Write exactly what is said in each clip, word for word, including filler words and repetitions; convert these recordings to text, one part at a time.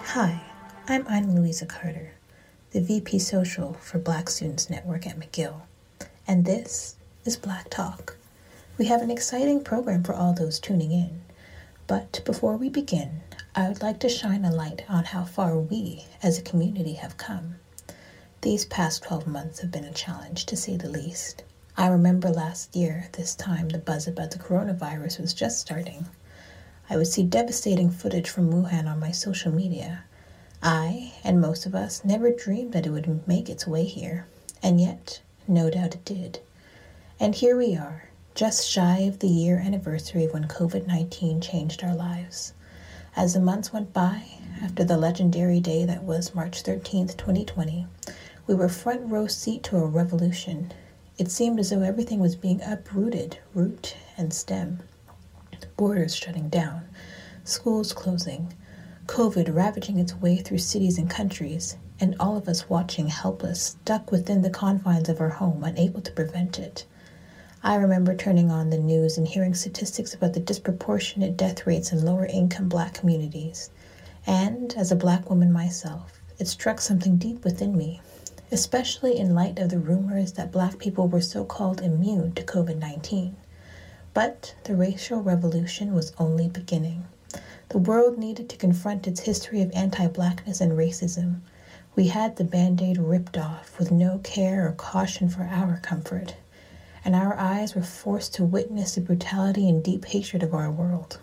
Hi, I'm Ana Louisa Carter, the V P Social for Black Students Network at McGill, and this is Black Talk. We have an exciting program for all those tuning in, but before we begin, I would like to shine a light on how far we as a community have come. These past twelve months have been a challenge, to say the least. I remember last year, this time, the buzz about the coronavirus was just starting. I would see devastating footage from Wuhan on my social media. I, and most of us, never dreamed that it would make its way here, and yet, no doubt it did. And here we are, just shy of the year anniversary of when covid nineteen changed our lives. As the months went by, after the legendary day that was March thirteenth, twenty twenty, we were front row seat to a revolution. It seemed as though everything was being uprooted, root and stem. Borders shutting down, schools closing, COVID ravaging its way through cities and countries, and all of us watching helpless, stuck within the confines of our home, unable to prevent it. I remember turning on the news and hearing statistics about the disproportionate death rates in lower-income Black communities. And, as a Black woman myself, it struck something deep within me, especially in light of the rumors that Black people were so-called immune to covid nineteen. But the racial revolution was only beginning. The world needed to confront its history of anti-Blackness and racism. We had the Band-Aid ripped off with no care or caution for our comfort, and our eyes were forced to witness the brutality and deep hatred of our world.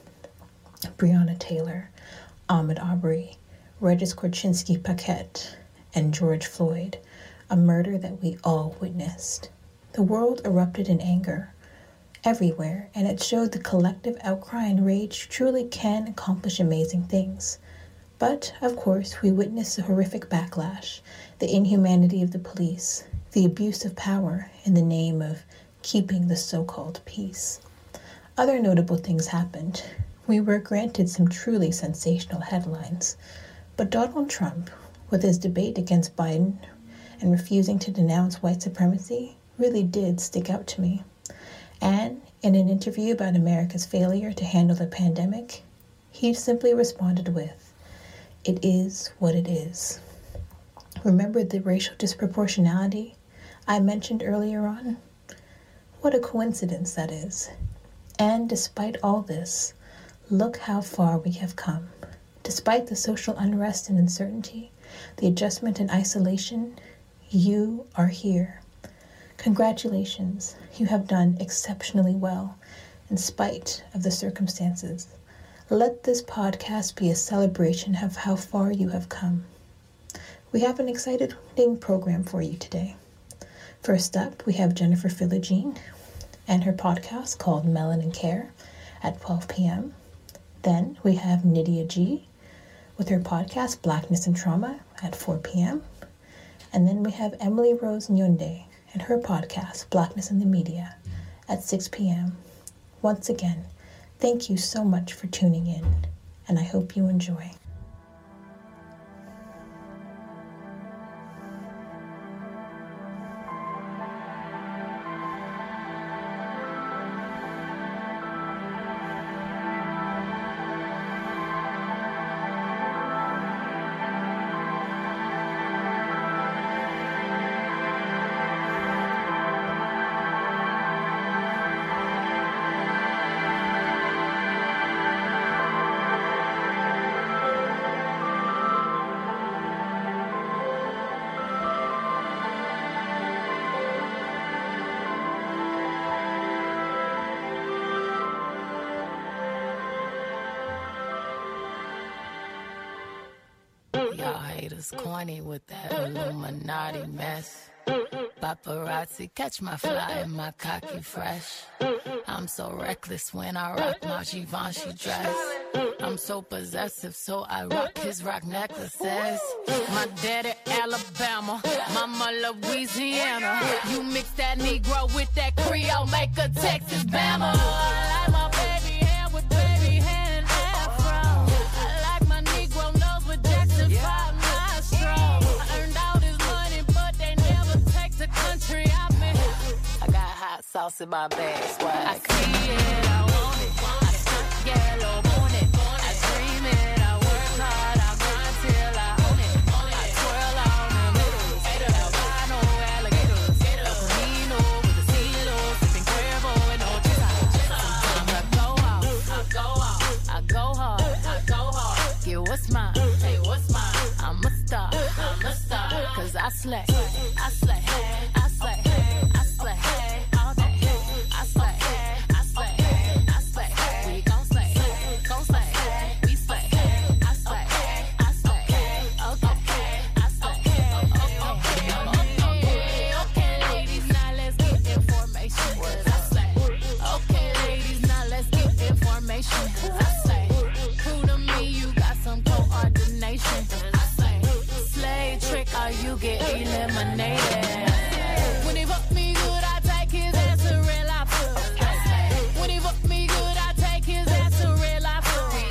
Breonna Taylor, Ahmaud Arbery, Regis Korchinski Paquette, and George Floyd, a murder that we all witnessed. The world erupted in anger everywhere, and it showed the collective outcry and rage truly can accomplish amazing things. But, of course, we witnessed the horrific backlash, the inhumanity of the police, the abuse of power in the name of keeping the so-called peace. Other notable things happened. We were granted some truly sensational headlines, but Donald Trump, with his debate against Biden and refusing to denounce white supremacy, really did stick out to me. And in an interview about America's failure to handle the pandemic, he simply responded with, "It is what it is." Remember the racial disproportionality I mentioned earlier on? What a coincidence that is. And despite all this, look how far we have come. Despite the social unrest and uncertainty, the adjustment and isolation, you are here. Congratulations, you have done exceptionally well, in spite of the circumstances. Let this podcast be a celebration of how far you have come. We have an exciting program for you today. First up, we have Jennifer Philogene and her podcast called Melanin Care at twelve p.m. Then we have Nydia G with her podcast Blackness and Trauma at four p.m. And then we have Emily Rose Nyonde and her podcast, Blackness in the Media, at six p.m. Once again, thank you so much for tuning in, and I hope you enjoy. Y'all haters corny with that Illuminati mess. Paparazzi catch my fly and my cocky fresh. I'm so reckless when I rock my Givenchy dress. I'm so possessive, so I rock his rock necklaces. My daddy Alabama, mama Louisiana. You mix that Negro with that Creole, make a Texas Bama. I like my baby hair with baby hair and afro. I like my Negro nose with Jackson five nostrils. I earned all this money, but they never take the country out me. I got hot sauce in my bag, swag. I see it, I want it. I stunt yellow, want it. I dream it, I work hard, I grind till what's mine? Hey, what's mine? I'm a star, I'm a star. Cause I slay, I slay, I slay, I slay. All day, I slay, I slay, I slay. We gon' slay, gon' slay. We slay, I slay, I slay. Okay, I slay. Okay, okay, okay, ladies, now let's get information. Cause I slay. Okay, ladies, now let's get information. Cause I slay. Prove to me you got some coordination. I slay. Slay trick or you get eliminated. When he fuck me good, I take his ass to real life. When he fuck me good, I take his ass to real life.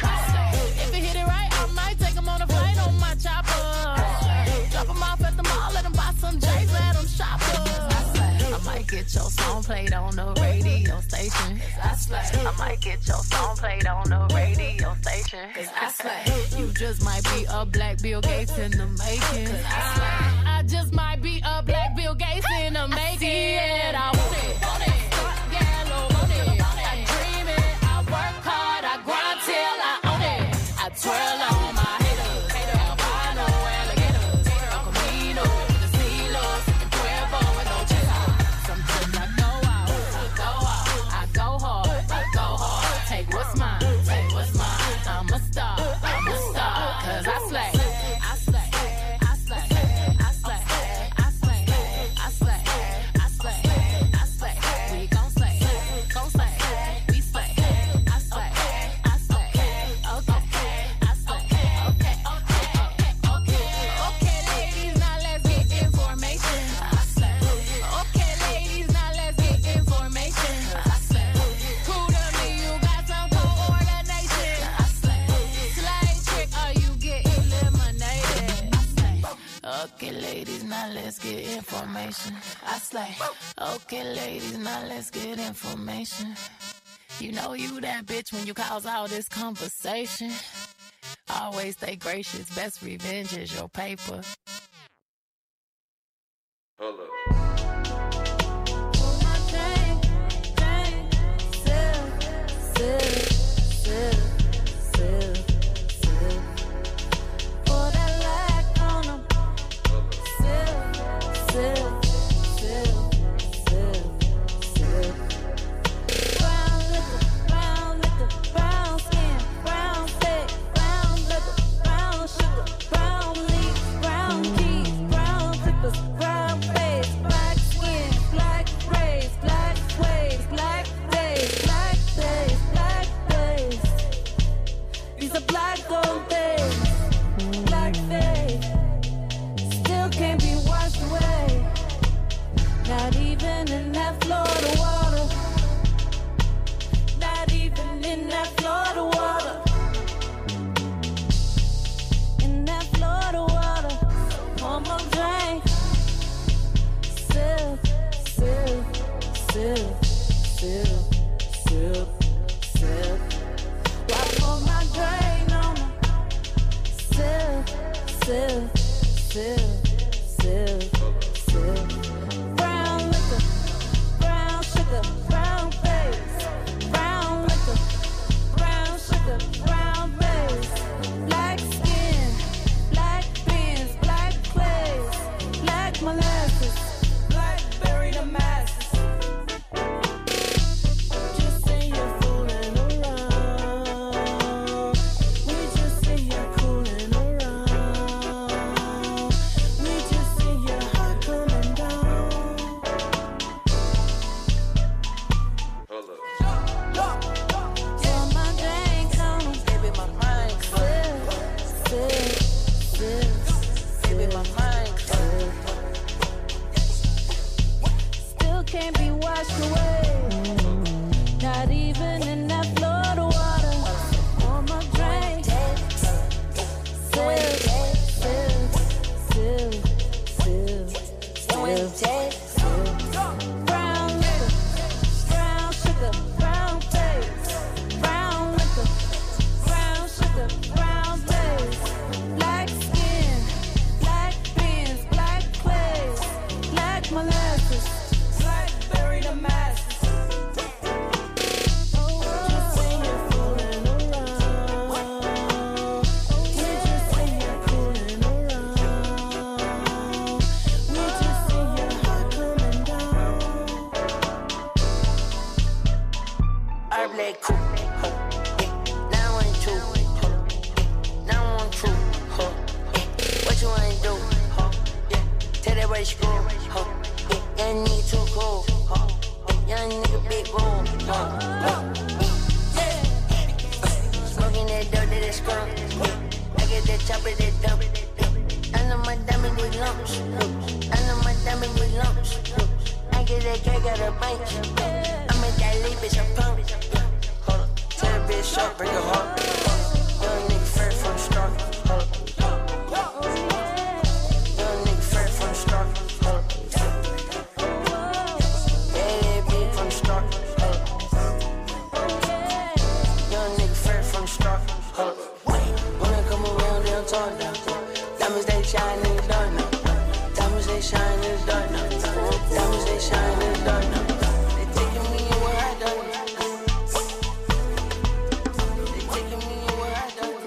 If he hit it right, I might take him on a flight on my chopper. Drop him off at the mall, let him buy some J's, let him shop up. I might get your song played on the radio station. I slay. I might get your song played on the radio station. Cause I slay. You just might be a black Bill Gates in the making. Cause I slay. I just might be a black Bill Gates in the making. I see it, I want it, want it. Start yellow, want it. I dream it, I work hard, I grind till I own it. I twirl on my haters, albino alligators, El Camino with the stelos, and Cuervo with no chisel. Sometimes I go out, I go out, I go hard, I go hard. Take what's mine, take what's mine. I'm a star, I'm a star, cause I slay, I slay, I slay, I slay, I slay, I slay, I slay, I slay. We gon' slay, gon' slay, we slay, I slay, I slay, okay, I slay, okay, okay, okay, okay, ladies, now let's get information. I slay, okay, ladies, now let's get information. I slay, prove to me you got some coordination. I slay, slay trick or you get eliminated. I slay, okay, ladies, now let's get information. I slay, okay, ladies, now let's get information. You know you that bitch when you cause all this conversation. Always stay gracious, best revenge is your paper. Hold up. it, they dump it. I know my diamond, they lumps. I know my diamond, they lumps. I get that cake out of bank. I make that leap, bitch, I'm pumped. Hold up, tell the bitch short, bring her home. Young nigga fresh from the start. Hold up. Young nigga fresh from the start. Hold up. Yeah, yeah, big from the start. Hold up. Young nigga fresh from the start. Hold up. When I come around, they don't talk down. Diamonds, they shine in the dark now. Diamonds, they shine in the dark now. Diamonds, they shine in the dark now. They taking me in where I done. They taking me in where I done.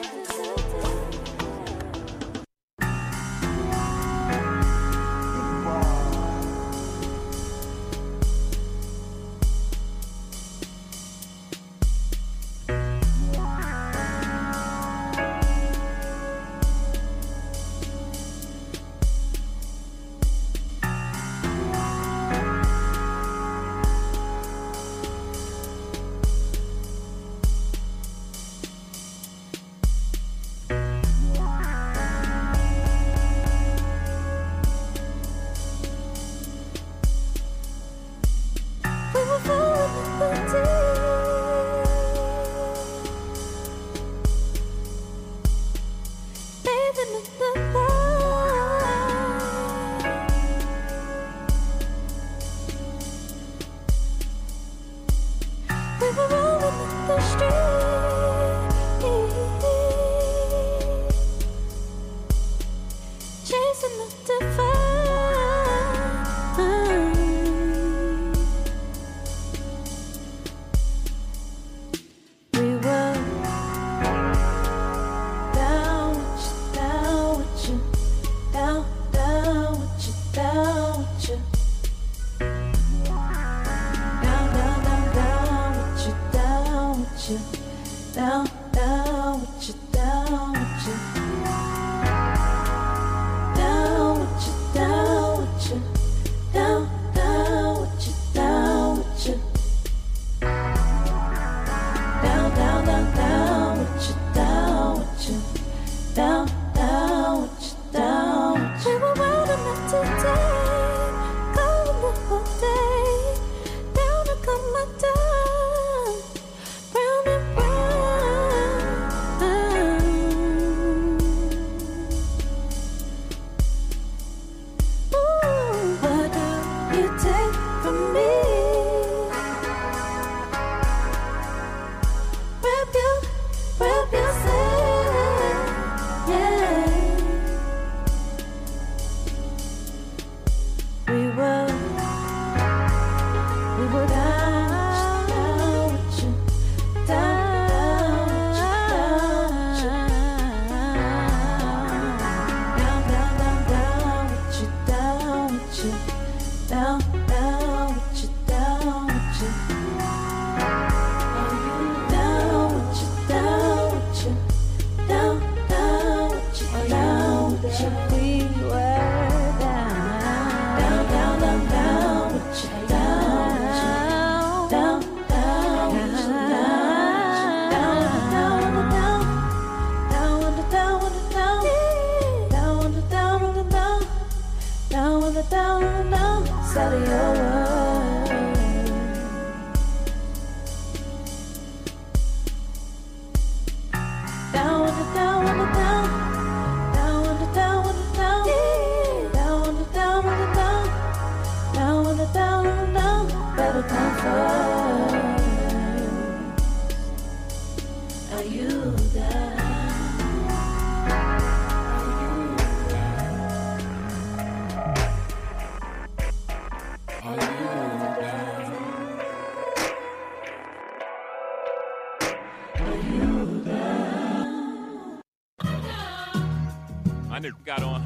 My nigga got on.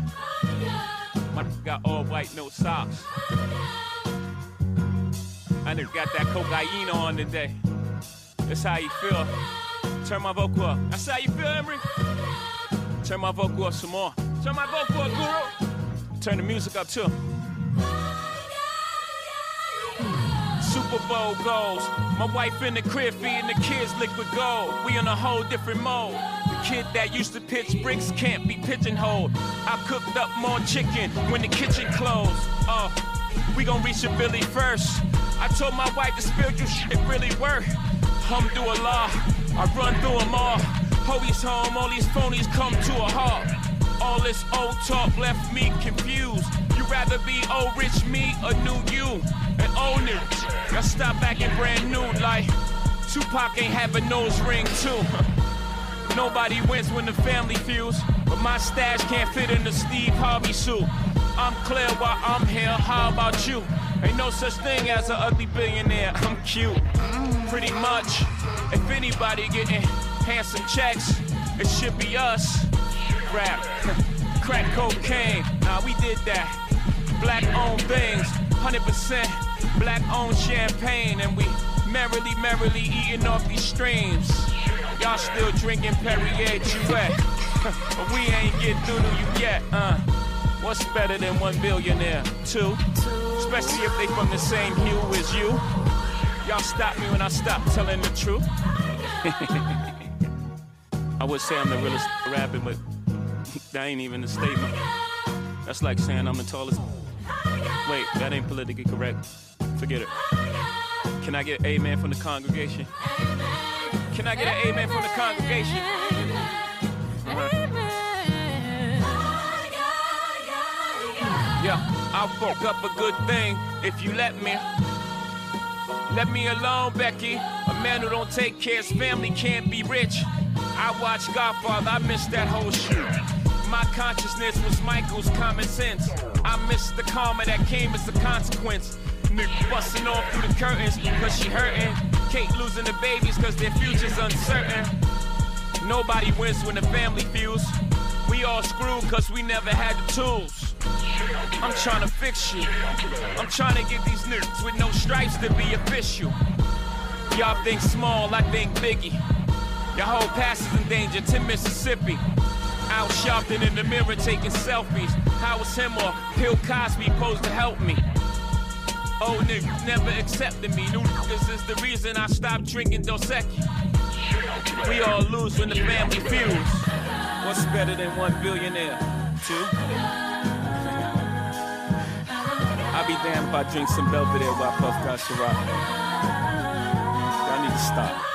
My nigga got all white, no socks. My nigga got that cocaine on today. That's how you feel. Turn my vocal up. That's how you feel, Emery? Turn my vocal up some more. Turn my vocal up, Guru. Turn the music up too. Super Bowl goals. My wife in the crib feeding the kids liquid gold. We in a whole different mode. kid that used to pitch bricks can't be pigeonholed. I cooked up more chicken when the kitchen closed. Oh, we gon' reach a Billy first. I told my wife the spiritual shit really work. Alhamdulillah, I run through them all. Hoey's home, all these phonies come to a halt. All this old talk left me confused. You rather be old rich me or new you? And old new. Y'all stop acting brand new like Tupac ain't have a nose ring too. Nobody wins when the family feuds, but my stash can't fit in the Steve Harvey suit. I'm clear while I'm here, how about you? Ain't no such thing as an ugly billionaire, I'm cute. Pretty much, if anybody getting handsome checks, it should be us. Rap, crack cocaine, nah we did that. Black owned things, one hundred percent black owned champagne, and we merrily, merrily eating off these streams. Y'all still drinking Perrier Jouet, but we ain't get through to you yet, uh. What's better than one billionaire? Two, especially if they from the same hue as you. Y'all stop me when I stop telling the truth. I would say I'm the realest rapper, but that ain't even a statement. That's like saying I'm the tallest. Wait, that ain't politically correct. Forget it. Can I get an amen from the congregation? Can I get an amen from the congregation? Uh-huh. Yeah, I'll fuck up a good thing if you let me. Let me alone, Becky. A man who don't take care of his family can't be rich. I watched Godfather, I missed that whole shit. My consciousness was Michael's common sense. I missed the karma that came as a consequence. Nigga busting off through the curtains cause she hurting. Kate losing the babies cause their future's uncertain. Nobody wins when the family feuds. We all screwed cause we never had the tools. I'm trying to fix you. I'm trying to get these niggas with no stripes to be official. Y'all think small, I think biggie. Your whole past is in danger, Tim Mississippi. Out shopping in the mirror taking selfies. How was him or Bill Cosby supposed to help me? Old niggas never accepted me. New niggas is the reason I stopped drinking Dos Equis. We all lose when the family feuds. What's better than one billionaire? Two? I'll be damned if I drink some Belvedere while I puff that Ciroc. Y'all need to stop.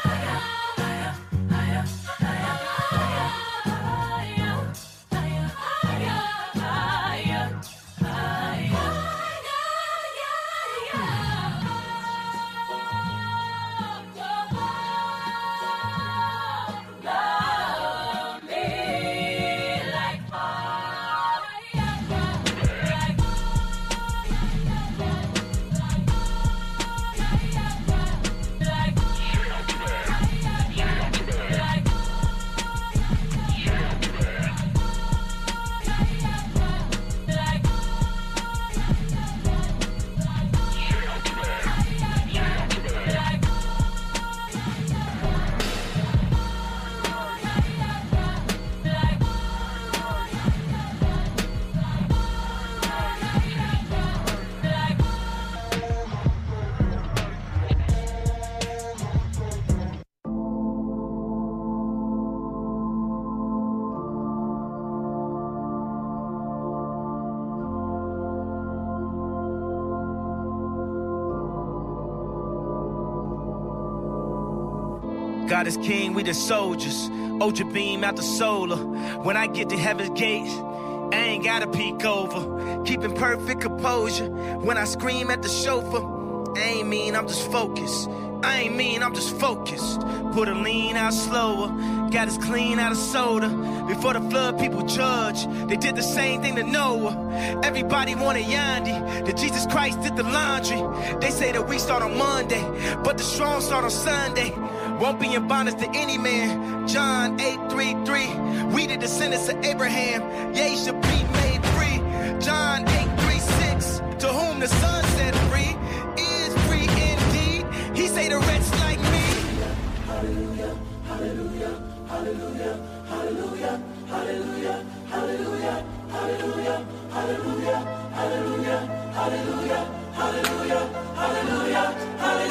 God is king, we the soldiers. Ultra beam out the solar. When I get to heaven's gates, I ain't gotta peek over. Keeping perfect composure. When I scream at the chauffeur, I ain't mean, I'm just focused. I ain't mean, I'm just focused. Put a lean out slower. Got us clean out of soda. Before the flood, people judge. They did the same thing to Noah. Everybody wanted Yandi. That Jesus Christ did the laundry. They say that we start on Monday, but the strong start on Sunday. Won't be in bondage to any man. John eight three three. We the descendants of Abraham. Ye should be made free. John eight three six. To whom the Son set free is free indeed. He say the wretch like me. Hallelujah, hallelujah, hallelujah, hallelujah, hallelujah, hallelujah, hallelujah, hallelujah, hallelujah, hallelujah, hallelujah, hallelujah,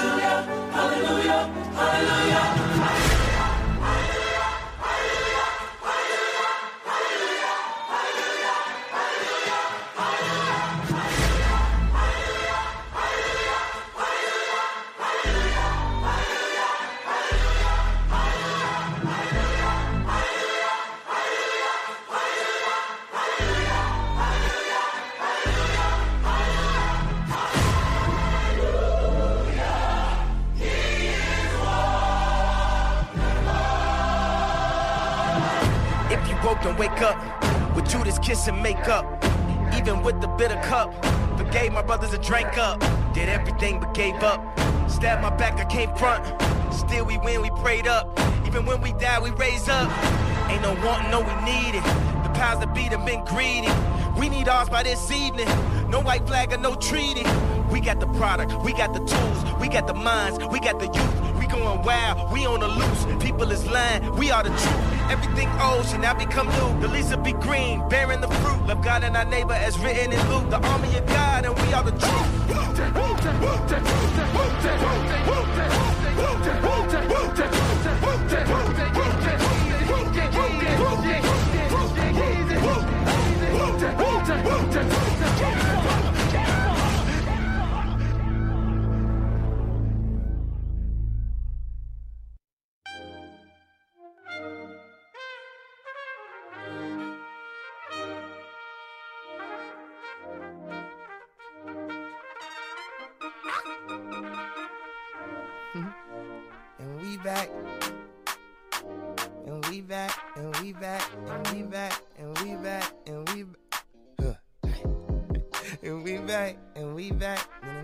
hallelujah, hallelujah, hallelujah. and wake up with Judas kiss and make up. Even with the bitter cup, forgave my brothers and drank up. Did everything but gave up. Stabbed my back, I came front. Still we win, we prayed up. Even when we die, we raise up. Ain't no wanting, no we need it. The powers that be have been greedy. We need ours by this evening. No white flag or no treaty. We got the product, we got the tools, we got the minds, we got the youth. We going wild, we on the loose. People is lying, we are the truth. Everything old should now become new. The leaves will be green, bearing the fruit. Love God and our neighbor as written in Luke. The army of God and we are the truth. And we back, and we back, and we back, and we back, and we back, and we back, huh. And we back, and we back,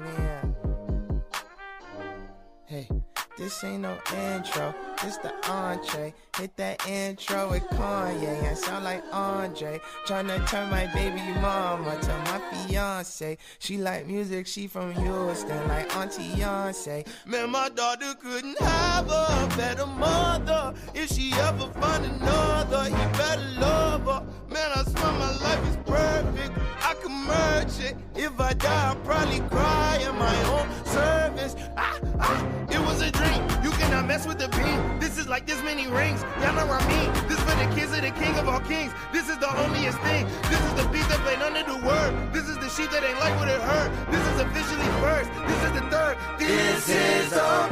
hey, this ain't no intro, this the entree. Hit that intro with Kanye, I sound like Andre. Tryna turn my baby mama to my fiance. She like music, she from Houston, like Auntie Beyonce. Man, my daughter couldn't have a better mother. If she ever find another, you better love her. Man, I swear my life is perfect, I can merge it. If I die, I'll probably cry in my own service. Ah, ah, it was a dream, you cannot mess with the beam. This is like this many rings, y'all know what I mean. This for the kids of the king of all kings. This is the onlyest thing. This is the beast that played under the word. This is the sheep that ain't like what it heard. This is officially first, this is the third. This, this is a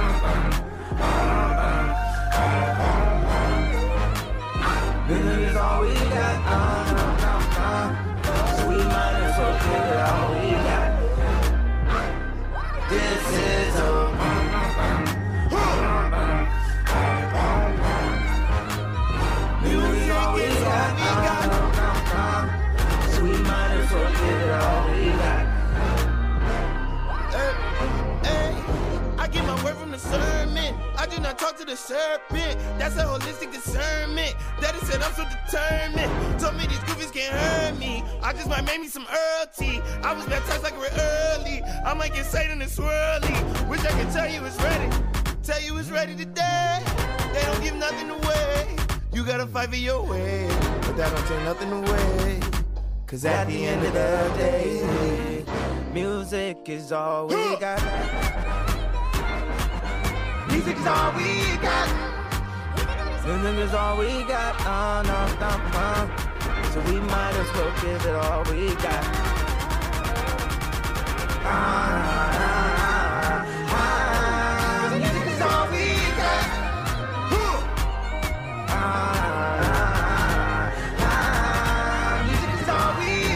This is all we got, uh, uh, uh. So we might as well give it all we got. This is a Music is all we got. So we might as well give it all we got. Hey, hey, I get my word from the sermon. I do not talk to the serpent. That's a holistic discernment. Daddy said I'm so determined. Told me these goofies can't hurt me. I just might make me some Earl tea. I was baptized like we're early. I might get Satan and swirly. Wish I could tell you it's ready. Tell you it's ready today. They don't give nothing away. You gotta fight for your way, but that don't take nothing away. Cause at the end of the day, music is all we got. Music is all we got. Music is all we got. Uh, no, no, no. So we might as well give it all we got. Ah, ah, ah, ah. Music is all we got. Ah, ah, ah. Music is all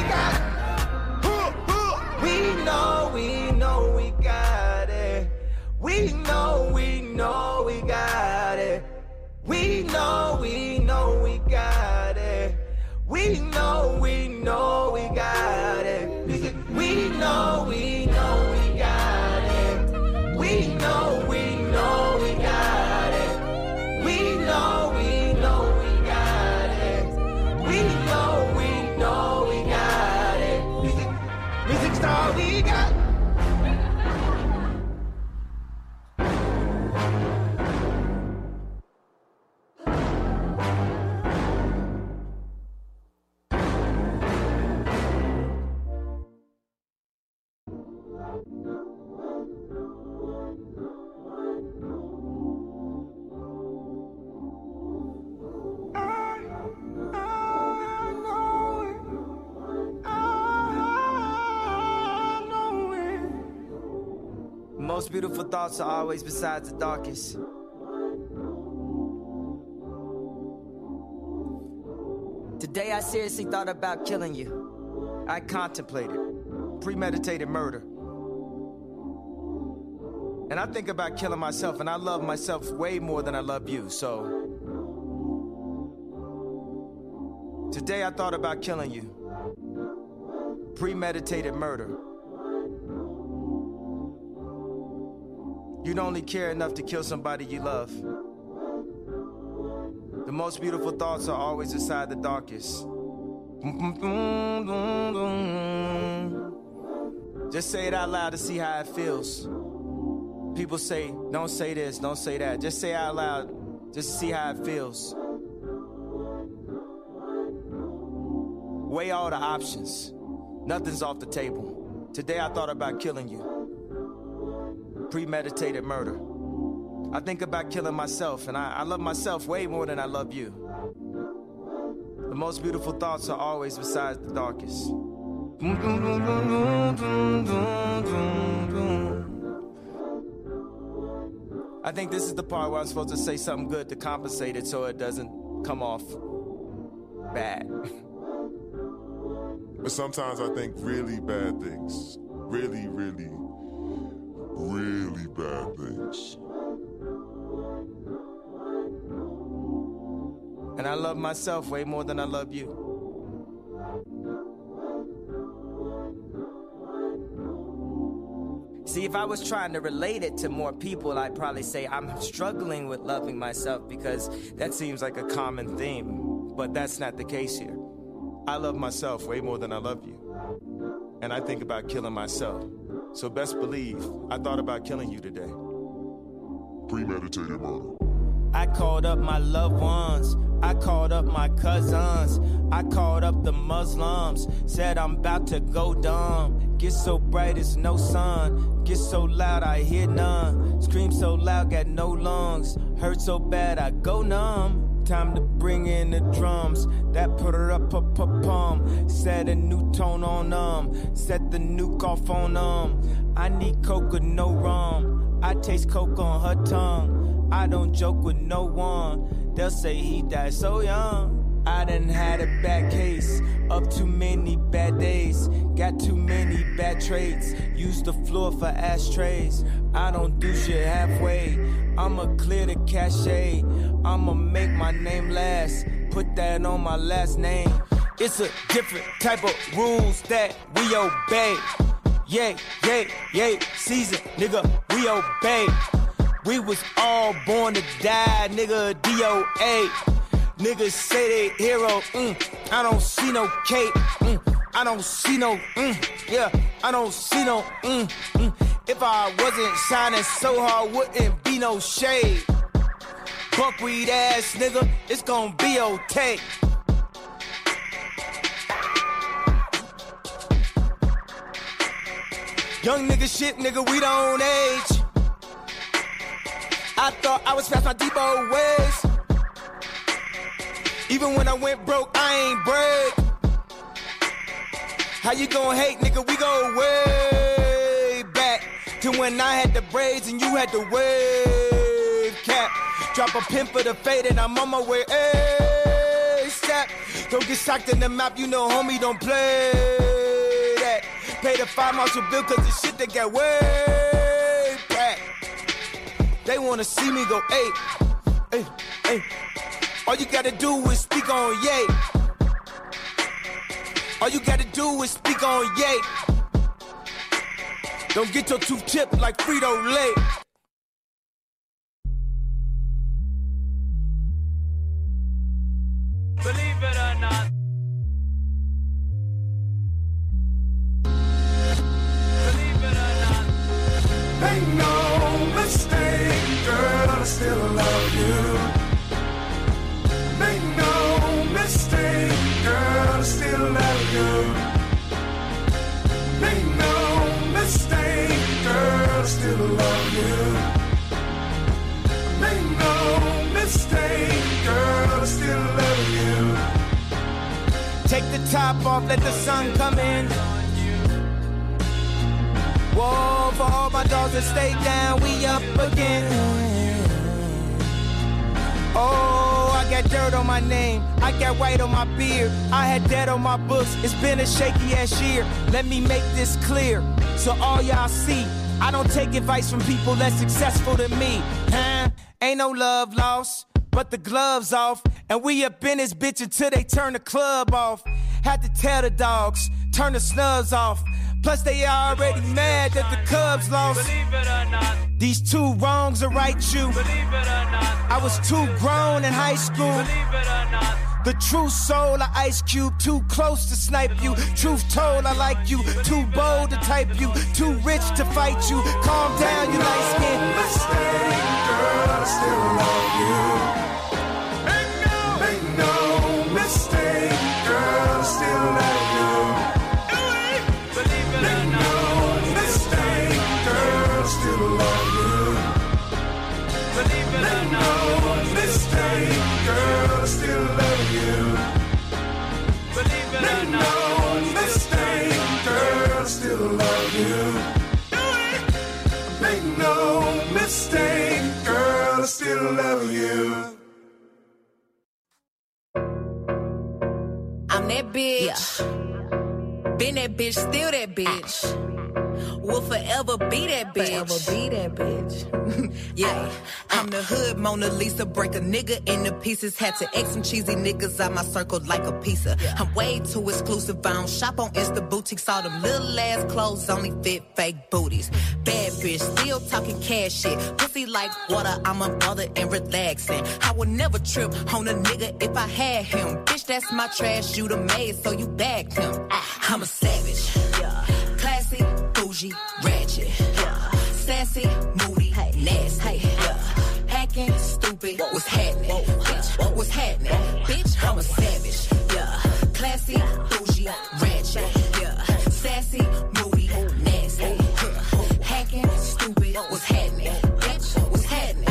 we got. We know, we know we got it. We know, we know we got it. We know, we know we got it. We know, we know we got it. We know, we know we got it. We know, we know we got it. We know, we know we got it. We know, we know we got it. Music, music's all we got. Most beautiful thoughts are always besides the darkest. Today I seriously thought about killing you. I contemplated premeditated murder. And I think about killing myself, and I love myself way more than I love you, so Today I thought about killing you. Premeditated murder. You'd only care enough to kill somebody you love. The most beautiful thoughts are always inside the darkest. Just say it out loud to see how it feels. People say, don't say this, don't say that. Just say it out loud, just to see how it feels. Weigh all the options. Nothing's off the table. Today I thought about killing you. Premeditated murder. I think about killing myself, and I, I love myself way more than I love you. The most beautiful thoughts are always besides the darkest. I think this is the part where I'm supposed to say something good to compensate it so it doesn't come off bad. But sometimes I think really bad things. Really, really, really bad things. And I love myself way more than I love you. See, if I was trying to relate it to more people, I'd probably say I'm struggling with loving myself because that seems like a common theme. But that's not the case here. I love myself way more than I love you. And I think about killing myself. So best believe, I thought about killing you today. Premeditated murder. I called up my loved ones. I called up my cousins. I called up the Muslims. Said I'm about to go dumb. Get so bright it's no sun. Get so loud I hear none. Scream so loud got no lungs. Hurt so bad I go numb. Time to bring in the drums. That put her up, up, up, pum. Set a new tone on them. Set the nuke off on them. I need coke no rum. I taste coke on her tongue. I don't joke with no one. They'll say he died so young. I done had a bad case of too many bad days. Got too many bad traits. Use the floor for ashtrays. I don't do shit halfway. I'ma clear the cachet. I'ma make my name last. Put that on my last name. It's a different type of rules that we obey. Yay, yay, yay, season, nigga, we obey. We was all born to die, nigga, D O A. Niggas say they hero, mm, I don't see no cape, mm, I don't see no, mm, yeah, I don't see no, mm, mm. If I wasn't shining so hard, wouldn't be no shade. Buckwheat ass nigga, it's gon' be okay. Young nigga shit, nigga, we don't age. I thought I was past my Debo ways. Even when I went broke, I ain't break. How you gon' hate, nigga? We go way back to when I had the braids and you had the wave cap. Drop a pin for the fade and I'm on my way. Hey, step. Don't get shocked in the map, you know, homie, don't play that. Pay the five marshal bill cause the shit that got way back. They wanna see me go, hey, hey, hey. All you gotta do is speak on yay. All you gotta do is speak on yay. Don't get your tooth chipped like Frito-Lay. Believe it or not. Believe it or not. Make no mistake, girl, I still love you. Make no mistake, girl, I still love you. Make no mistake, girl, I still love you. Make no mistake, girl, I still love you. Take the top off, let the sun come in. Whoa, for all my dogs that stay down, we up again. Oh, I got dirt on my name, I got white on my beard, I had debt on my books, it's been a shaky ass year. Let me make this clear, so all y'all see, I don't take advice from people less successful than me, huh? Ain't no love lost, but the gloves off. And we up in this bitch until they turn the club off. Had to tell the dogs, turn the snubs off. Plus they already mad that the Cubs lost. Believe it or not, these two wrongs are right, you. Believe it or not, I was too grown in high school. Believe it or not, the true soul of Ice Cube, too close to snipe you. Truth told, I like you. Too bold to type you. Too rich to fight you. Calm down, you light skin. Mistake, girl, I still love you. Make no, make no mistake, girl, I still love you. believe it or Make not, no mistake, girl, I still love you. believe it or Make not, no mistake, girl, I still love you. believe it or Make not, no mistake, girl, I still love you. Make no mistake, girl, I still love you. I'm that bitch. Been that bitch, still that bitch. Will forever be that bitch. Forever be that bitch. Yeah, I'm the hood Mona Lisa. Break a nigga into pieces. Had to X some cheesy niggas out my circle like a pizza. I'm way too exclusive. I don't shop on Insta boutiques. All them little ass clothes only fit fake booties. Bad bitch, still talking cash shit. Pussy like water, I'm a mother and relaxing. I would never trip on a nigga if I had him. Bitch, that's my trash. You the maid, so you bagged him. I'm a savage. Classy, bougie, ratchet. Sassy, moody, nasty. Hacking, stupid. What's happening? Bitch, what's happening? Bitch, I'm a savage. Yeah. Classy, bougie, ratchet. Yeah. Sassy, moody, nasty. Hacking, stupid. What's happening? Bitch, what's happening?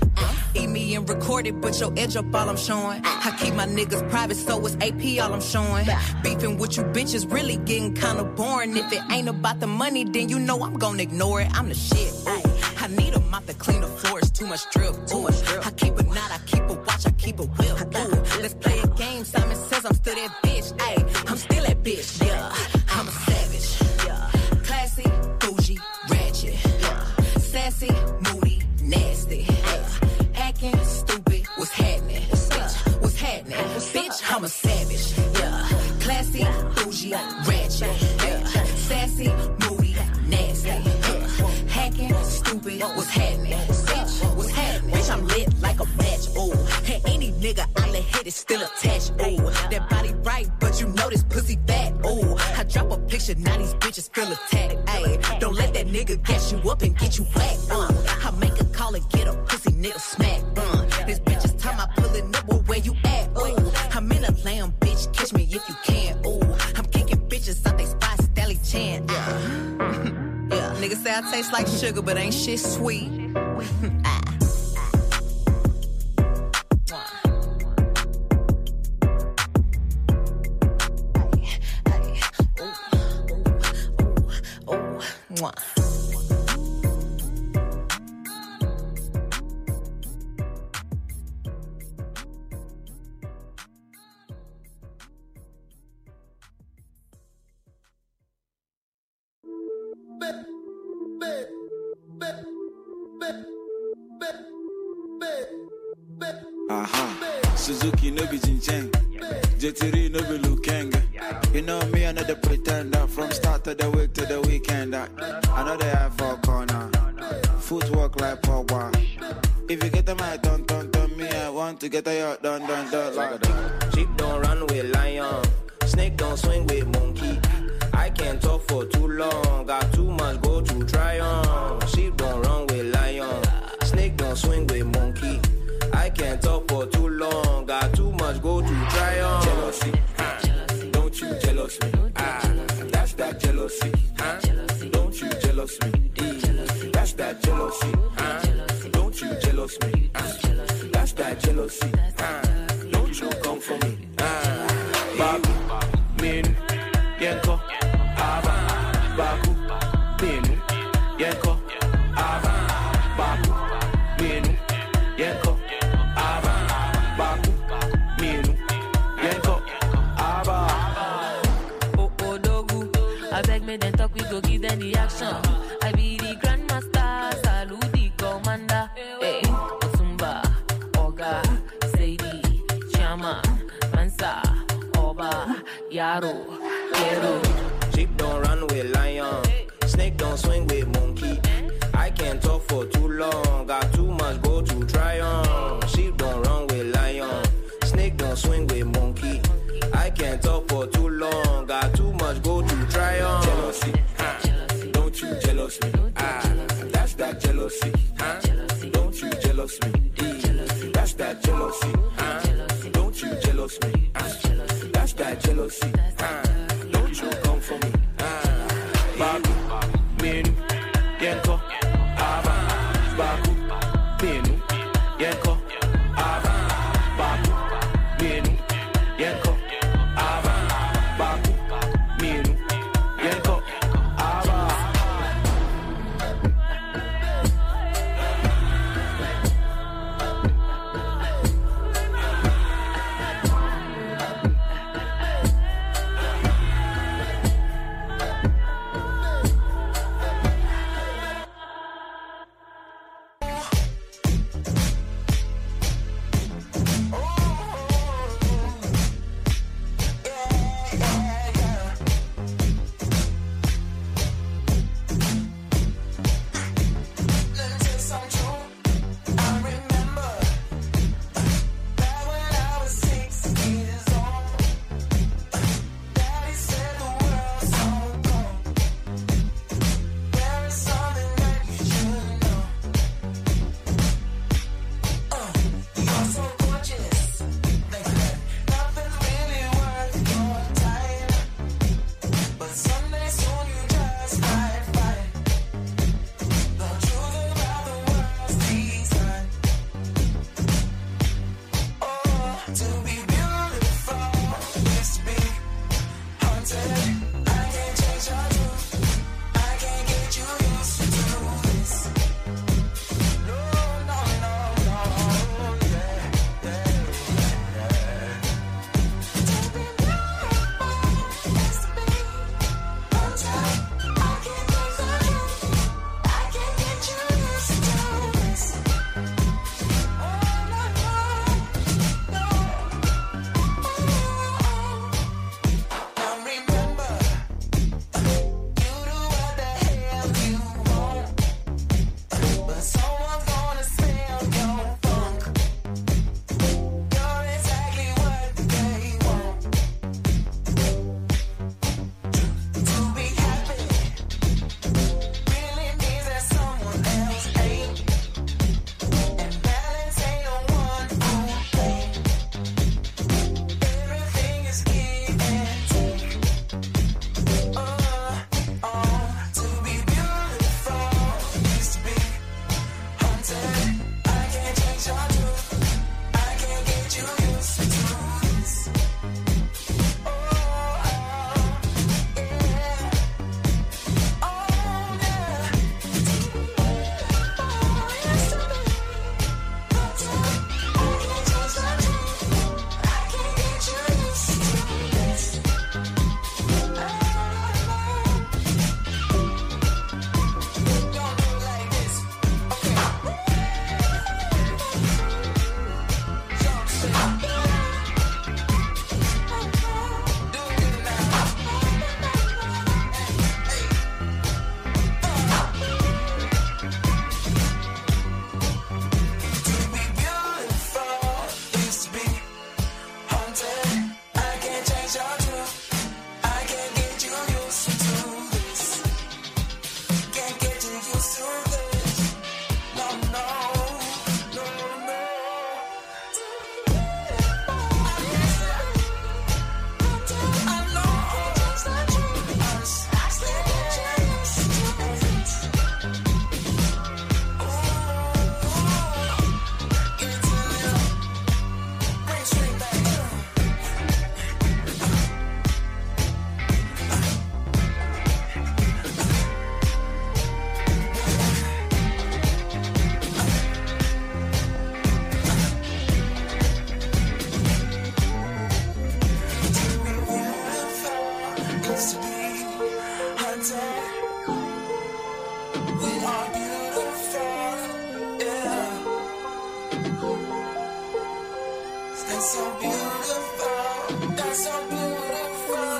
Eat me and record it, but your edge up all I'm showing. I keep my niggas private, so it's A P all I'm showing. Beefing with you bitches really getting kinda boring. If it ain't about the money, then you know I'm gonna ignore it. I'm the shit. Ooh. I need a mop to clean the floors, too much drip. Too much drip. I keep a knot, I keep a watch, I keep a whip. Ooh. Let's play a game. Simon says I'm still that bitch. Ayy, I'm still that bitch. Yeah, I'm a savage. Yeah, classy, bougie, ratchet. Yeah, sassy, moody, nasty. Yeah. Hacking, stupid, what's happening? Bitch, what's happening? Bitch, I'm a savage. Yeah, classy, bougie, ratchet. Yeah, sassy, moody, nasty. Yeah. Hacking, stupid, what's happening? Bitch, what's happening? Bitch, I'm lit like a match. Ooh, and any nigga I let hit is still attached. Ooh, that body right, but you know this pussy fat. Ooh, I drop a picture, now these bitches feel attacked. Ayy, don't let that nigga gas you up and get you whacked. Uh, I make a call and get a pussy nigga smack. Uh, this bitch is time I pulling up, well, where you at? Ooh, I'm in a lamb, bitch, catch me if you can. Ooh, I'm kicking bitches out they spot, Stally Chan. Yeah. Yeah, niggas say I taste like sugar, but ain't shit sweet. Ah. Mwah. Aha, Suzuki no be Jincheng, Jetiri no be Lukenga. You know me, another pretender. From start of the week to the weekend. I know they have four corner. Footwork like Pogba. If you get a my dun dun dun, me I want to get a yacht dun dun dun. Like sheep don't run with lion, snake don't swing with monkey. I can't talk for too long, got too much go to try on. Sheep don't run with lion, snake don't swing with monkey. I can't talk for too long, got too much go to try on. Jealousy, huh? Don't you jealous me? Ah, that's that jealousy, huh? Don't you jealous me? E, that's that jealousy, huh? Don't you jealous me? Ah, that's that jealousy, huh? Don't you come for me? Ah, Babu, Min, Yenko, Ava, Babu, Min, Yenko, Ava, Babu, Min, Yenko. I beg me then talk, we go give them the action. I be the grandmaster, salute the commander. Hey, Otumba, Oga, Yaro, quiero. Sheep don't run with lion. Snake don't swing with monkey. I can't talk for too long. Got too much go to try on. Sheep don't run with lion. Snake don't swing with monkey. I can't talk for too long. Got too much go to try on. Jealousy, huh? Don't you jealous me? Ah, that's that jealousy, huh? Don't you jealous me? E, that's that jealousy, huh? Don't you jealous me? Ah, that's that jealousy, huh? Don't you come for me? Ah, Baku, Minu, Yenko, Ava, Baku, Minu, Yenko, Ava, Baku, Minu, Yenko, Ava, Baku, Minu, Yenko, Ava. That's so beautiful. That's so beautiful.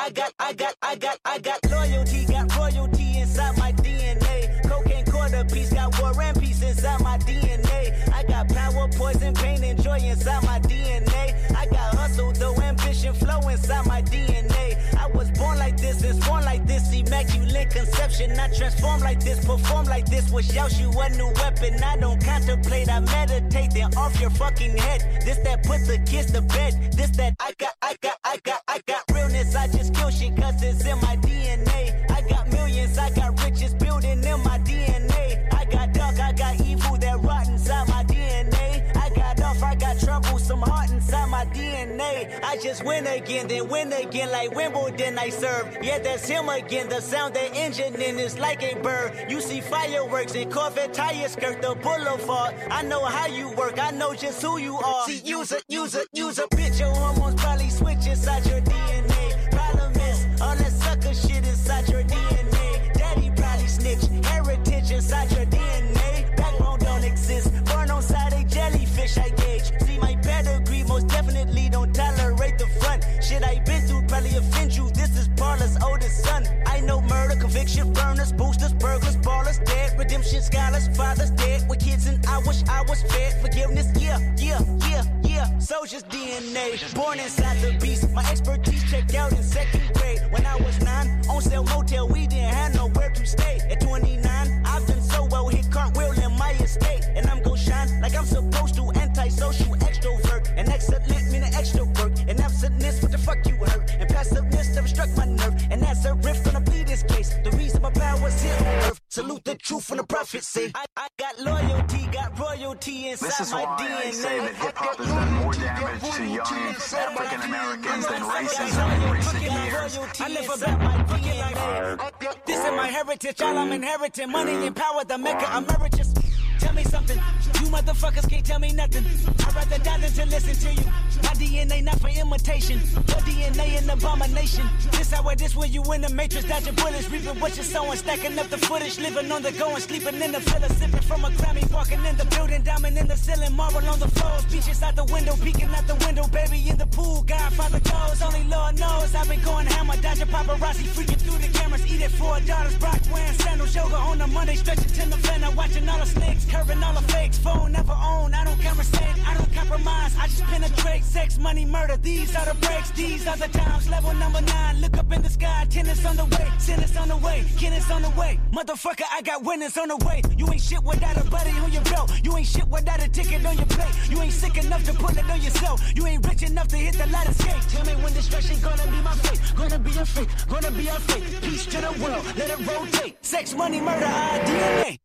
I got, I got, I got, I got loyalty, got royalty inside my D N A. Cocaine quarter piece, got war and peace inside my D N A. I got power, poison, pain, and joy inside my D N A. I got hustle, though, ambition, flow inside my D N A. I was born like this and born like this, immaculate conception. I transform like this, perform like this, wish out you a new weapon. I don't contemplate, I meditate, then off your fucking head. This that put the kids to bed. This that I got, I got, I got, I got realness. I just kill shit cause it's in my D N A. I got millions, I got riches building in my D N A. I got dark, I got evil that rot inside my D N A. I got off, I got trouble, some heart inside my D N A. I just win again, then win again like Wimbledon I serve. Yeah, that's him again, the sound that engine in is like a bird. You see fireworks and Corvette tires skirt the boulevard. I know how you work, I know just who you are. See, use a, use a, use a bitch, your hormones probably switch inside your D N A. Problem is, all that sucker shit inside your D N A. Daddy probably snitch, heritage inside your D N A. Backbone don't exist, born on side a jellyfish I gauge. See my pedigree, most definitely don't tolerate the front. Shit I been through probably offend you, this is Paula's oldest son. I know murder, conviction, burners, boosters, burglars, ballers, dead, redemption, scholars, fathers dead, with kids and I wish I was fed. Forgiveness, yeah, yeah, yeah, yeah. Soldier's D N A, born inside the beast. My expertise checked out in second grade. When I was nine, on sale motel, we didn't have nowhere to stay. At twenty-nine, I've been so well, hit cartwheel in my estate. And I'm gon' shine like I'm supposed to, antisocial extrovert. And excellent meaning extra work. And absentness, what the fuck you hurt? And passiveness never struck my nerve. And that's a riff gonna be this case. The reason my power's here on earth. Salute the truth from the prophets say. I, I got loyalty, got royalty inside this is my why D N A. I say that hip-hop has done more damage to young African Americans than racism in recent years. I live about my D N A. This is my heritage, all I'm inheriting. Money and power, the Mecca emeritus. Tell me something, you motherfuckers can't tell me nothing. I'd rather die than to listen to you. My D N A not for imitation, your D N A an abomination. This how I this where you in the matrix, dodging bullets, reaping what you're sowing, stacking up the footage, living on the go and sleeping in the villa, sipping from a Grammy, walking in the building, diamond in the ceiling, marble on the floors, beaches out the window, peeking out the window, baby in the pool, Godfather goes, only Lord knows I've been going hammer, dodging paparazzi, freaking through the cameras, eat it four daughters, Brock wearing sandals, yoga on a Monday, stretching to the November, watching all the snakes. Curving all the fakes, phone never own. I don't conversate, I don't compromise. I just penetrate, sex, money, murder. These are the breaks, these are the times. Level number nine, look up in the sky. Tennis on the way, sentence on the way, Kenneth on the way. Motherfucker, I got winners on the way. You ain't shit without a buddy on your belt. You ain't shit without a ticket on your plate. You ain't sick enough to put it on yourself. You ain't rich enough to hit the ladder skate. Tell me when destruction gonna be my fate. Gonna be a fate, gonna be a fate. Peace to the world, let it rotate. Sex, money, murder, our D N A.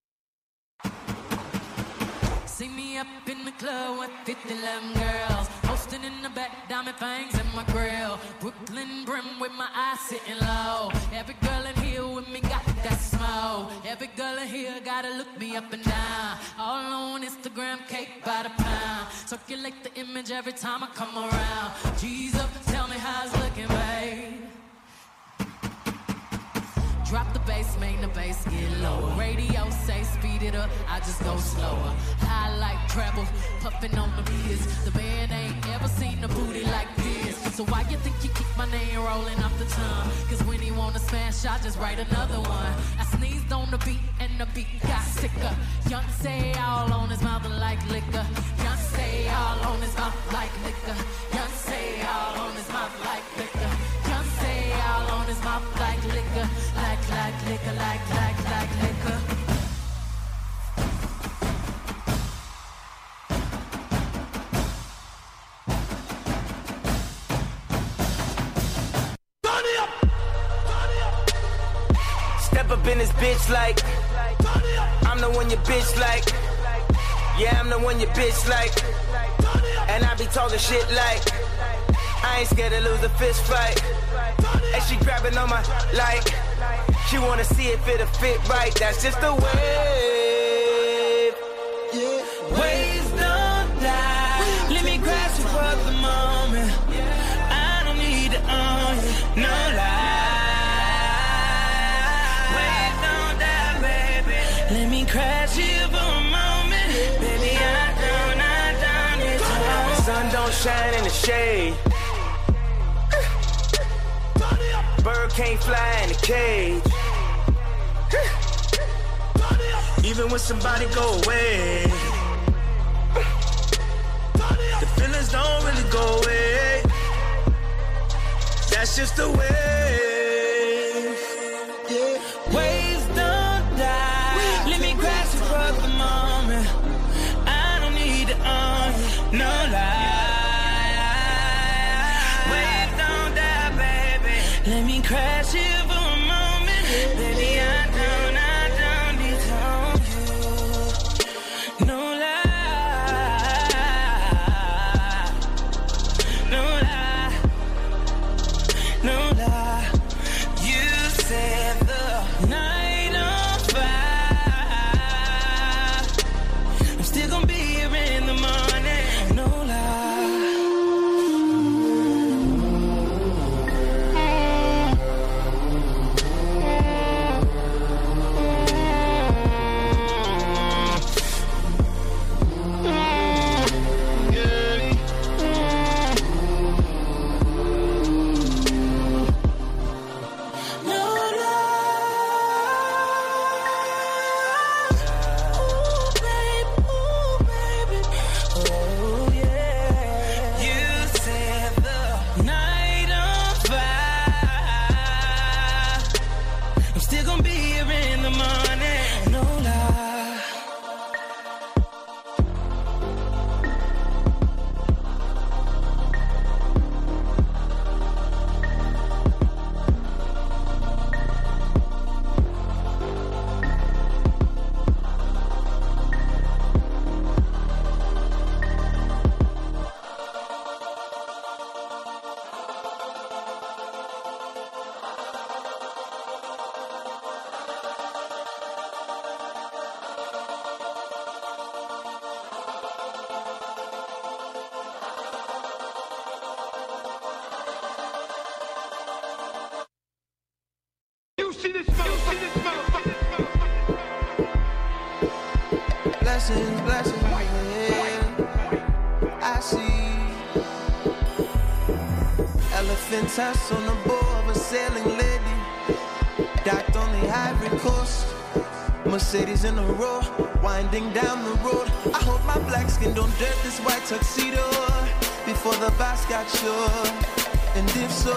See me up in the club with fifty eleven girls, posting in the back, diamond fangs in my grill. Brooklyn brim with my eyes sitting low. Every girl in here with me got that smoke. Every girl in here gotta look me up and down. All on Instagram, cake by the pound. Circulate the image every time I come around. Jesus, tell me how it's looking, babe. Drop the bass, make the bass get lower. Radio say speed it up, I just go slower. High like treble, puffin' on the beers. The band ain't ever seen a booty like this. So why you think you keep my name rolling off the tongue? Cause when he wanna smash, I just write another one. I sneezed on the beat and the beat got sicker. Young say all on his mouth like liquor. Young say all on his mouth like liquor. Young say all on his mouth like liquor. Young say all on his mouth like liquor. Like, like liquor, like, like, like liquor. Step up in this bitch like I'm the one your bitch like. Yeah, I'm the one your bitch like. And I be talking shit like I ain't scared to lose a fist fight. And she grabbing on my like she wanna see if it'll fit right. That's just the wave. Yeah. Waves don't lie. Let me grasp you for the moment. I don't need to own you, no lie. Waves don't die, baby. Let me crash you for a moment. Baby, I don't, I don't need to. The sun don't shine in the shade. can't fly in a cage. Even when somebody go away, the feelings don't really go away. That's just the way. Yeah. Waves don't die. Let me grasp it for the moment. I don't need to own you, no lie. Waves don't die, baby. Let me crash it for a moment. Baby, I don't, I don't need to own you, no lie. No lie. No lie. You set the night on fire. I'm still gonna be here in the morning. No lie. Blessings, blessings, yeah. I see elephant tusks on the board of a sailing lady, docked on the Ivory Coast. Mercedes in a row, winding down the road. I hope my black skin don't dirt this white tuxedo before the boss got sure. And if so,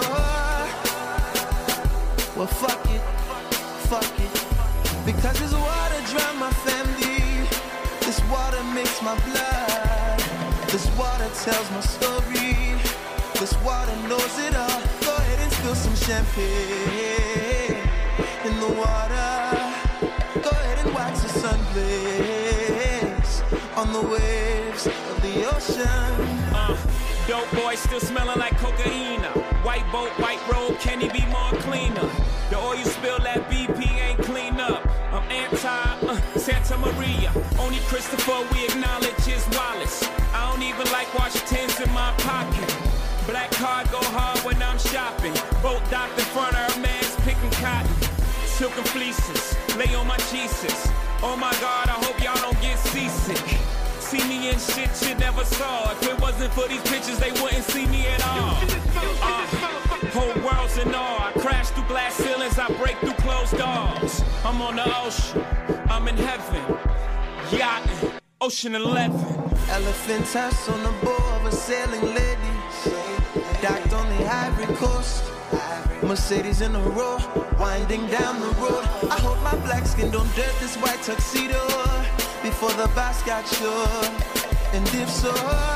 well, fuck it, fuck it. Because this water drown my family. This water makes my blood. This water tells my story. This water knows it all. Go ahead and spill some champagne in the water. Go ahead and watch the sun blaze on the waves of the ocean. Uh, dope boy still smelling like cocaine. White boat, white road, can he be more cleaner? The oil spill that B P ain't clean up. I'm anti uh, Santa Maria. Only Christopher we acknowledge is Wallace. I don't even like Washingtons in my pocket. Black card go hard when I'm shopping. Boat docked in front of her man's picking cotton. Silken fleeces, lay on my Jesus. Oh my God, I hope y'all don't get seasick. See me in shit you never saw. If it wasn't for these pictures, they wouldn't see me at all. Uh, whole world's in awe. I crash through glass ceilings, I break through closed doors. I'm on the ocean, I'm in heaven. Yachting, Ocean eleven. Elephant tusks on the board of a sailing lady, docked on the Ivory Coast. Mercedes in a row, winding down the road. I hope my black skin don't dirt this white tuxedo before the boss got sure. And if so,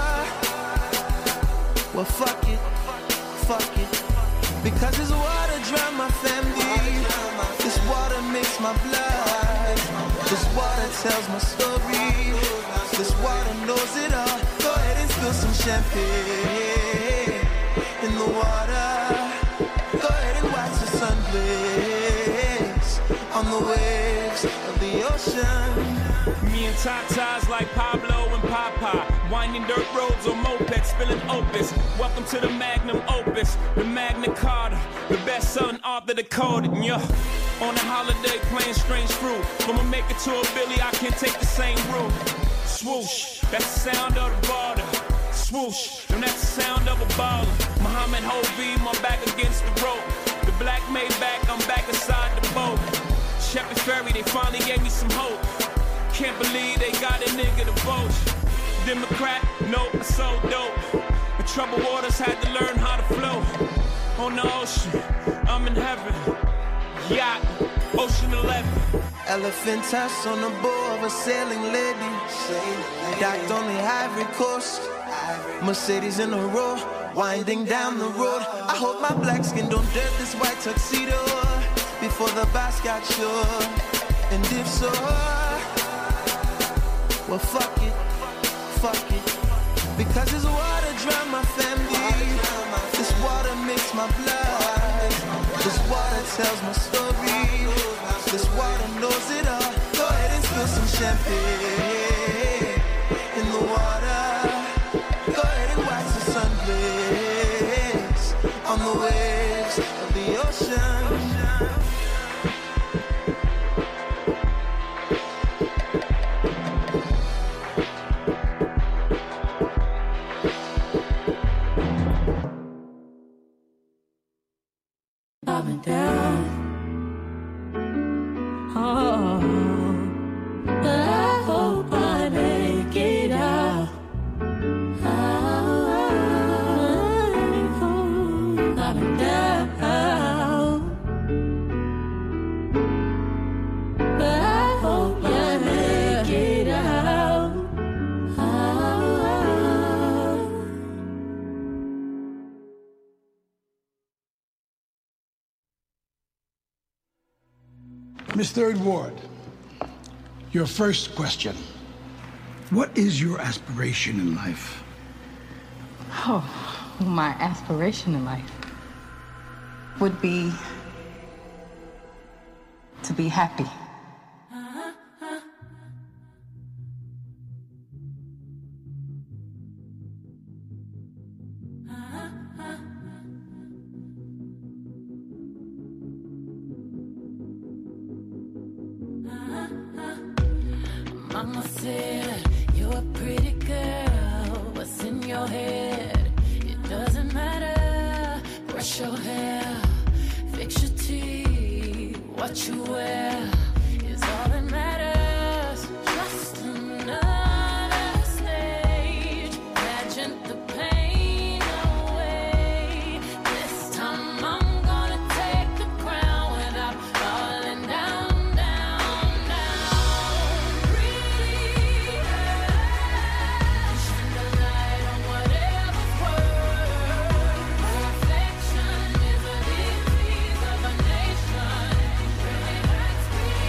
well, fuck it, fuck it. Because this water drown my family. This water makes my blood. This water tells my story. This water knows it all. Go ahead and spill some champagne in the water. Go ahead and watch the sun blaze on the waves of the ocean. Me and Tatas like Pablo and Papa, winding dirt roads on mopeds, spilling opus. Welcome to the magnum opus, the Magna Carta, the best-selling author decoded. Yeah. On a holiday playing strange fruit. I'ma make it to a Billy, I can't take the same route. Swoosh, that's the sound of the border. Swoosh, and that's the sound of a baller. Muhammad Hovey, my back against the rope. The black made Shepard Ferry, they finally gave me some hope. Can't believe they got a nigga to vote. Democrat, no, I so dope. The troubled waters had to learn how to flow. On the ocean, I'm in heaven. Yacht, Ocean eleven. Elephant tusk on the bow of a sailing lady. Docked on the Ivory Coast. Mercedes in a row, winding down the road. I hope my black skin don't dirt this white tuxedo before the boss got sure. And if so, well fuck it, fuck it. Because this water drown my family. This water makes my blood. This water tells my story. This water knows it all. Go ahead and spill some champagne in the water. Go ahead and watch the sun blaze on the waves of the ocean. I've been down, oh, but I hope I make it out. Oh, I've been down, but I hope I make it out. Oh. Miss Third Ward, your first question. What is your aspiration in life? Oh, my aspiration in life would be to be happy. Mama said, you're a pretty girl. What's in your head? It doesn't matter. Brush your hair, fix your teeth. What you wear is all that matters. Just another stage. Pageant the pain away. This time I'm gonna take the crown without falling down. Perfection is a disease of a nation. Really hurts me.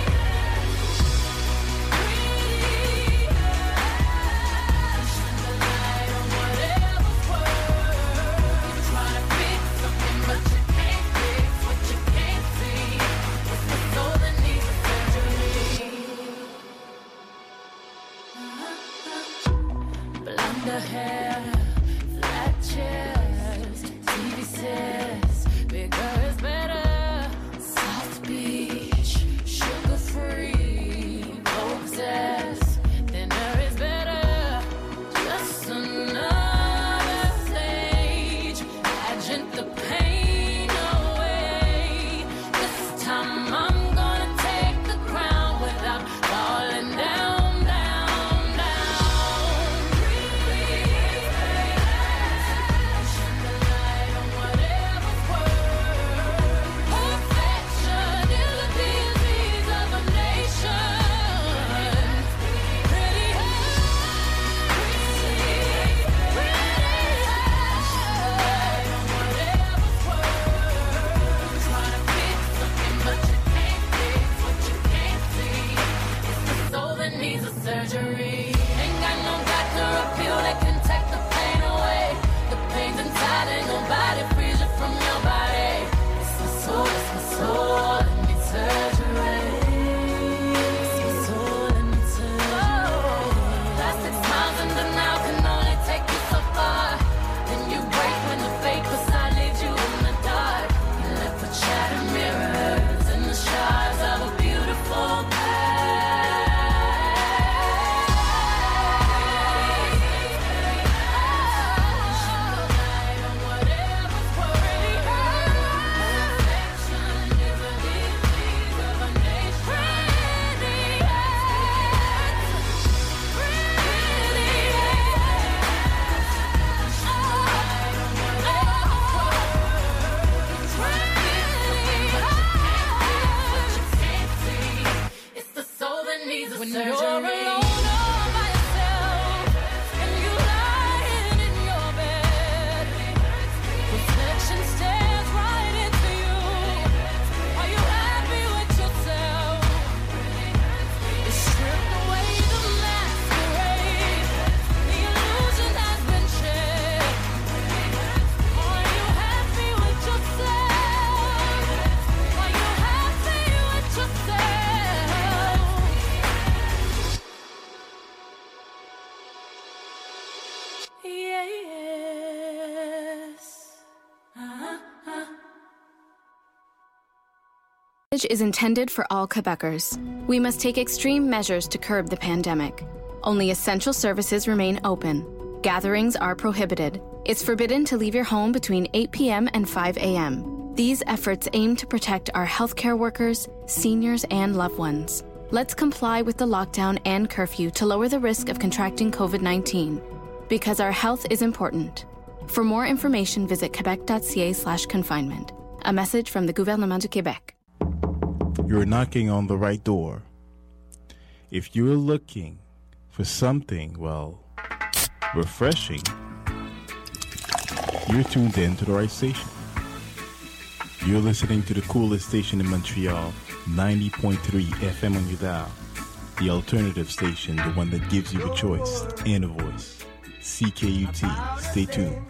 is intended for all Quebecers. We must take extreme measures to curb the pandemic. Only essential services remain open. Gatherings are prohibited. It's forbidden to leave your home between eight p.m. and five a.m. These efforts aim to protect our healthcare workers, seniors, and loved ones. Let's comply with the lockdown and curfew to lower the risk of contracting covid nineteen. Because our health is important. For more information, visit quebec.ca slash confinement. A message from the Gouvernement du Québec. You're knocking on the right door. If you're looking for something, well, refreshing, you're tuned in to the right station. You're listening to the coolest station in Montreal, ninety point three F M on your dial. The alternative station, the one that gives you a choice and a voice. C K U T. Stay tuned.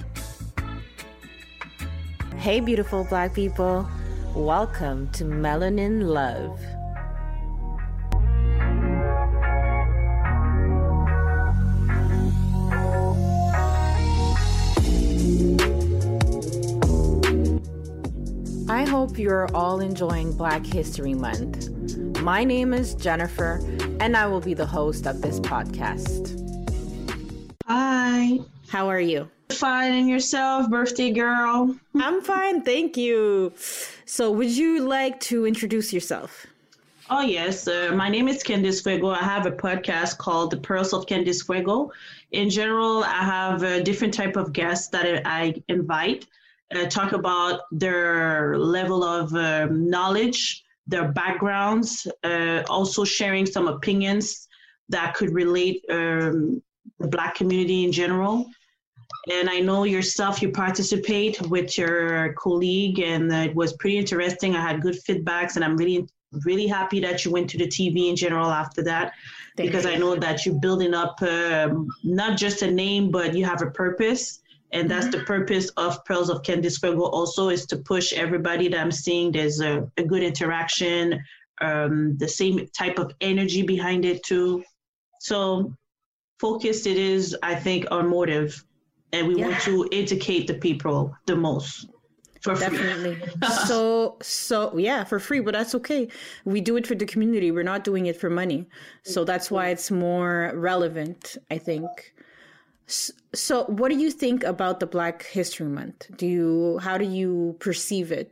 Hey, beautiful Black people. Welcome to Melanin Love. I hope you're all enjoying Black History Month. My name is Jennifer, and I will be the host of this podcast. Hi. How are you? Fine, and yourself, birthday girl? I'm fine, thank you. So would you like to introduce yourself? Oh, yes. Uh, my name is Candice Fuego. I have a podcast called The Pearls of Candice Fuego. In general, I have a different type of guests that I invite, uh, talk about their level of um, knowledge, their backgrounds, uh, also sharing some opinions that could relate um, the Black community in general. And I know yourself, you participate with your colleague, and uh, it was pretty interesting. I had good feedbacks, and I'm really, really happy that you went to the T V in general after that, Thank because you. I know that you're building up um, not just a name, but you have a purpose. And that's mm-hmm. the purpose of Pearls of Candice Fuego also, is to push everybody that I'm seeing there's a, a good interaction, um, the same type of energy behind it too. So focused it is, I think, our motive. And we yeah. want to educate the people the most. For Definitely. so, so yeah, for free, but that's okay. We do it for the community. We're not doing it for money. So that's why it's more relevant, I think. So what do you think about the Black History Month? Do you, how do you perceive it?